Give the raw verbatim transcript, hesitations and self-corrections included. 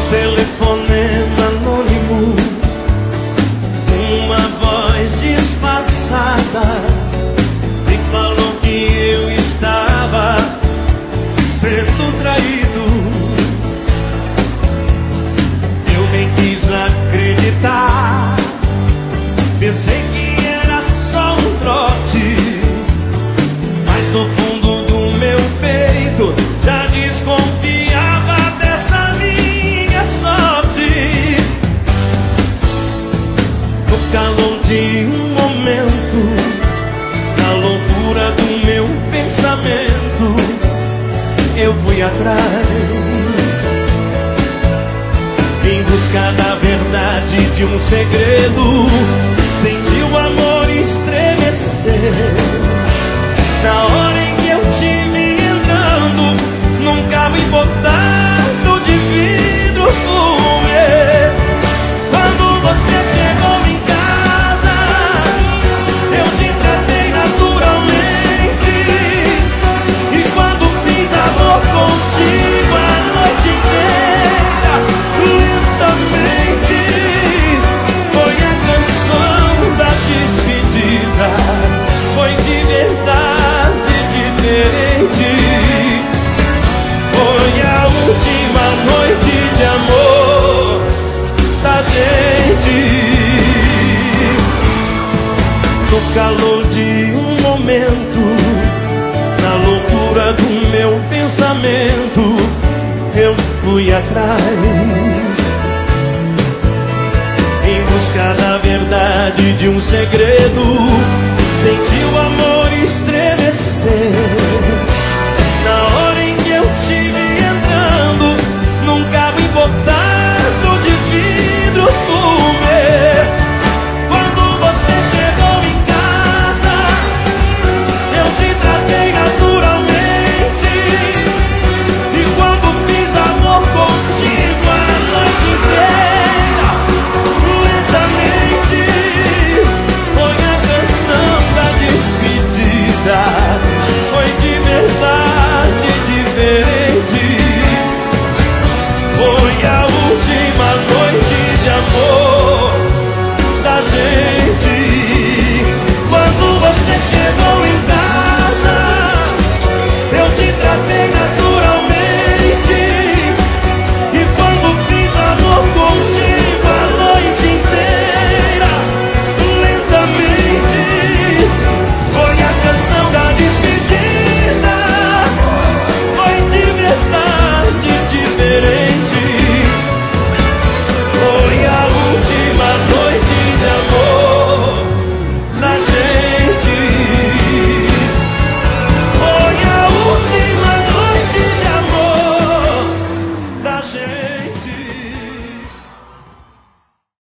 telefonema anônimo, uma voz disfarçada me falou que eu estava sendo traído. Eu nem quis acreditar, pensei que era só um trote, mas no fundo do meu peito já desconfiava dessa minha sorte. No calor de um momento, na loucura do meu pensamento, eu fui atrás, em busca da verdade de um segredo. Senti o amor estremecer na hora em que eu te vi entrando num carro importado de vidro fumê. Quando você chegou em casa, eu te tratei naturalmente, e quando fiz amor contigo a noite inteira, lentamente, foi a canção da despedida. Foi de verdade diferente. Foi a última noite de amor da gente. No calor de um momento, na loucura do meu pensamento, eu fui atrás, em busca da verdade de um segredo.